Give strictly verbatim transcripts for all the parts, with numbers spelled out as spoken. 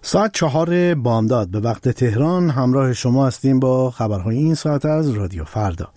ساعت چهار بامداد به وقت تهران همراه شما هستیم با خبرهای این ساعت از رادیو فردا.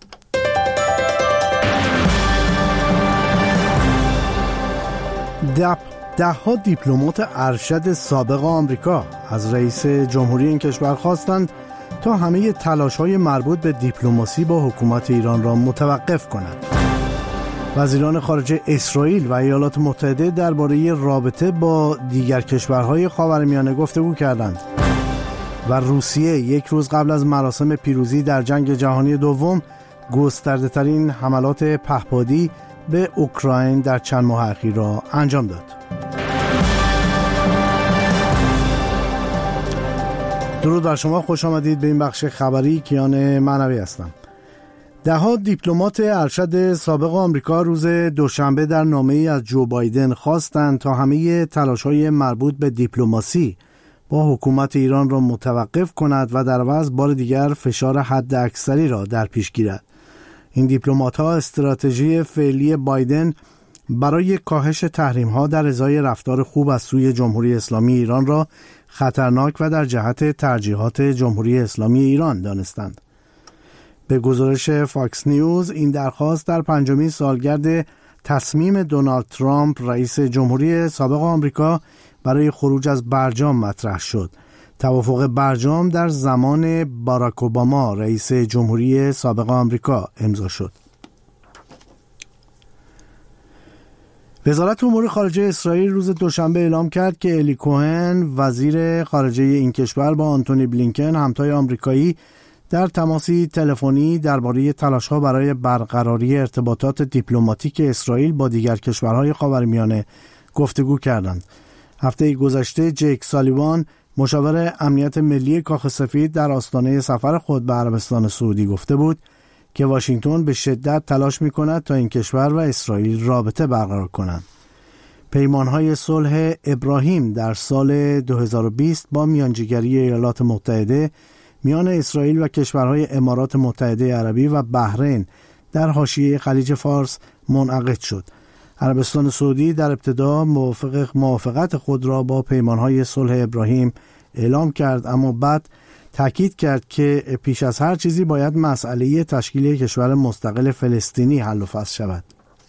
دپ ده ها دیپلمات ارشد سابق آمریکا از رئیس جمهوری این کشور خواستند تا همه تلاش‌های مربوط به دیپلماسی با حکومت ایران را متوقف کنند. وزیران خارجه اسرائیل و ایالات متحده درباره رابطه با دیگر کشورهای خاورمیانه گفتگو کردند و روسیه یک روز قبل از مراسم پیروزی در جنگ جهانی دوم گسترده‌ترین حملات پهپادی به اوکراین در چند ماه اخیر را انجام داد. درود بر شما، خوش آمدید به این بخش خبری. کیان معنوی هستم. ده ها دیپلمات ارشد سابق آمریکا روز دوشنبه در نامه‌ای از جو بایدن خواستند تا همه تلاش‌های مربوط به دیپلماسی با حکومت ایران را متوقف کند و در عوض بار دیگر فشار حد اکثری را در پیش گیرد. این دیپلمات‌ها استراتژی فعلی بایدن برای کاهش تحریم‌ها در ازای رفتار خوب از سوی جمهوری اسلامی ایران را خطرناک و در جهت ترجیحات جمهوری اسلامی ایران دانستند. به گزارش فاکس نیوز، این درخواست در پنجمین سالگرد تصمیم دونالد ترامپ رئیس جمهوری سابق آمریکا برای خروج از برجام مطرح شد. توافق برجام در زمان باراک اوباما رئیس جمهوری سابق آمریکا امضا شد. وزارت امور خارجه اسرائیل روز دوشنبه اعلام کرد که الی کوهن وزیر خارجه این کشور با آنتونی بلینکن همتای آمریکایی در تماسی تلفنی درباره تلاش‌ها برای برقراری ارتباطات دیپلماتیک اسرائیل با دیگر کشورهای خاورمیانه گفتگو کردند. هفته گذشته جیک سالیوان مشاور امنیت ملی کاخ سفید در آستانه سفر خود به عربستان سعودی گفته بود که واشنگتن به شدت تلاش می‌کند تا این کشور و اسرائیل رابطه برقرار کنند. پیمان‌های صلح ابراهیم در سال دو هزار و بیست با میانجیگری ایالات متحده میان اسرائیل و کشورهای امارات متحده عربی و بحرین در حاشیه خلیج فارس منعقد شد. عربستان سعودی در ابتدا موافق موافقت خود را با پیمانهای صلح ابراهیم اعلام کرد، اما بعد تاکید کرد که پیش از هر چیزی باید مسئله تشکیل کشور مستقل فلسطینی حل و فصل شود.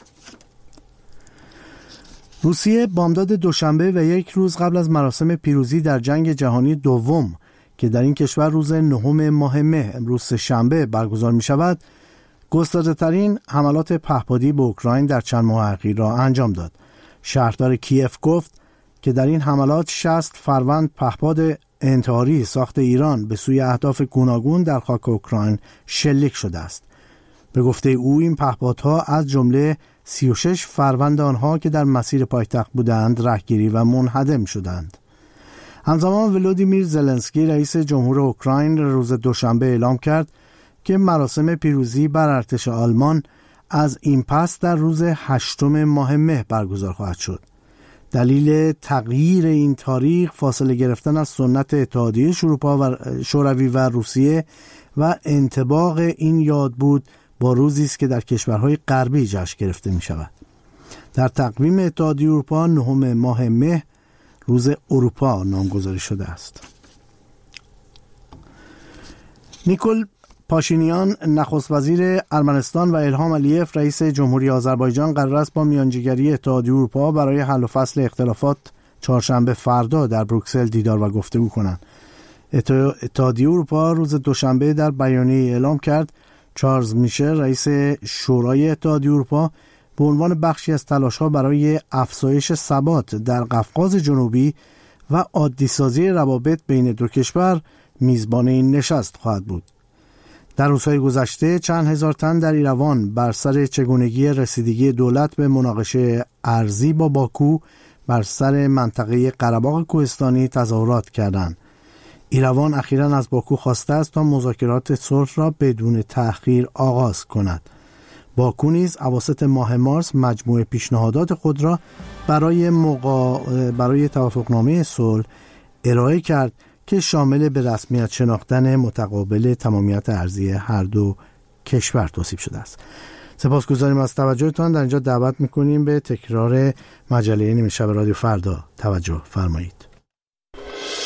روسیه بامداد دوشنبه و یک روز قبل از مراسم پیروزی در جنگ جهانی دوم که در این کشور روز نهم ماه مه امروز سه‌شنبه برگزار می شود، گسترده‌ترین حملات پهپادی به اوکراین در چند ماه اخیر را انجام داد. شهردار کیف گفت که در این حملات شصت فروند پهپاد انتحاری ساخت ایران به سوی اهداف گوناگون در خاک اوکراین شلیک شده است. به گفته او این پهپادها از جمله سی و شش فروند آنها که در مسیر پایتخت بودند رهگیری و منهدم شدند. همزمان ولودیمیر زلنسکی رئیس جمهور اوکراین روز دوشنبه اعلام کرد که مراسم پیروزی بر ارتش آلمان از این پس در روز هشتم ماه مه برگزار خواهد شد. دلیل تغییر این تاریخ فاصله گرفتن از سنت اتحادیه اروپا و شوروی و روسیه و انطباق این یاد بود با روزی است که در کشورهای غربی جشن گرفته می شود. در تقویم اتحادیه اروپا نهم ماه مه روز اروپا نامگذاری شده است. نیکول پاشینیان نخست وزیر ارمنستان و الهام علیف رئیس جمهوری آذربایجان قرار است با میانجیگری اتحادیه اروپا برای حل و فصل اختلافات چهارشنبه فردا در بروکسل دیدار و گفتگو کنند. اتحادیه اروپا روز دوشنبه در بیانیه اعلام کرد چارلز میشل رئیس شورای اتحادیه اروپا به عنوان بخشی از تلاش‌ها برای افزایش ثبات در قفقاز جنوبی و عادی‌سازی روابط بین دو کشور میزبان این نشست خواهد بود. در روزهای گذشته چند هزار تن در ایروان بر سر چگونگی رسیدگی دولت به مناقشه ارضی با باکو بر سر منطقه قره‌باغ کوهستانی تظاهرات کردند. ایروان اخیراً از باکو خواسته است تا مذاکرات صلح را بدون تأخیر آغاز کند. باکو نیز اواسط ماه مارس مجموعه پیشنهادات خود را برای مقا... برای توافقنامه صلح ارائه کرد که شامل به رسمیت شناختن متقابل تمامیت ارضی هر دو کشور توصیف شده است. سپاسگزاریم از توجهتان. در اینجا دعوت می‌کنیم به تکرار مجله نیمه شب رادیو فردا توجه فرمایید.